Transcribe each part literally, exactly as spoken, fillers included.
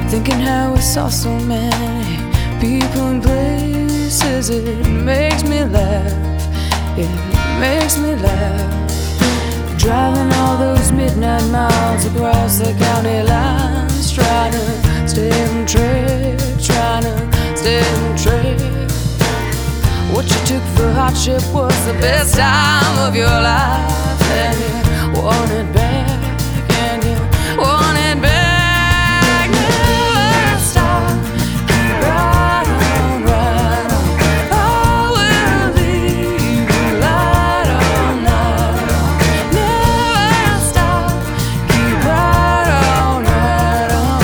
Thinking how we saw so many people and places. It makes me laugh, it makes me laugh. Driving all those midnight miles across the county lines, trying to stay on track, trying to stay on track. What you took for hardship was the best time of your life, and you want it back, and you want it back. Never stop, keep right on, right on. I will leave you light all night on. Never stop, keep right on, right on,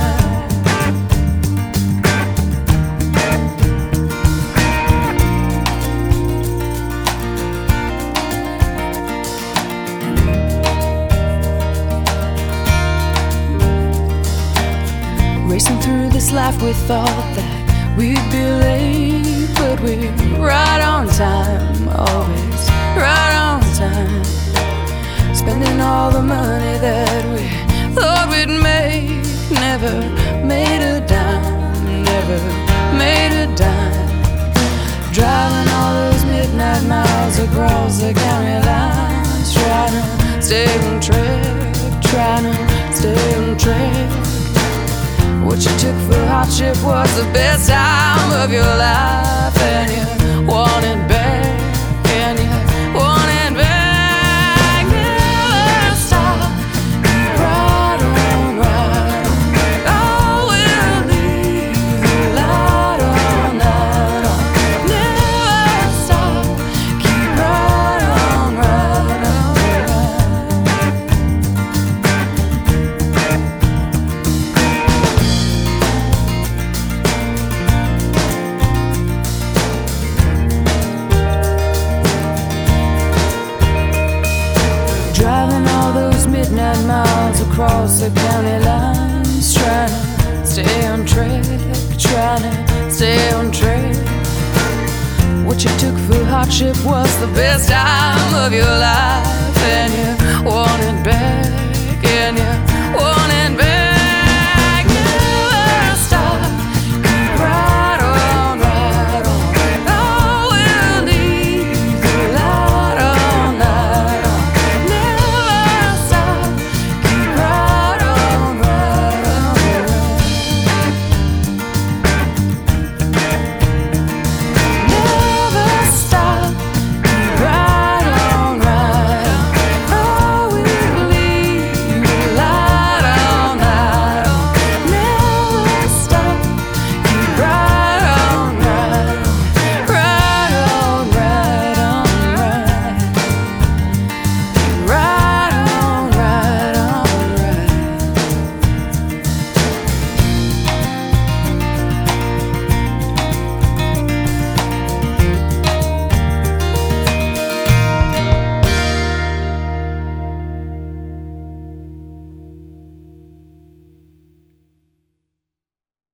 Racing through this life, we thought that we'd be late, but we're right on time, always right on time. Spending all the money that we thought we'd make, never made a dime, never made a dime. Driving all those midnight miles across the county lines, trying to stay on track, trying to stay on track. What you took for hardship was the best time of your life, and you want it back, and you want it back. Never stop, keep right on, right on. I will leave you light all night on. Never stop, keep right on, right on, driving all those midnight miles across the county lines, trying to stay on track, trying to stay on track. What you took for hardship was the best time of your life, and you want it back.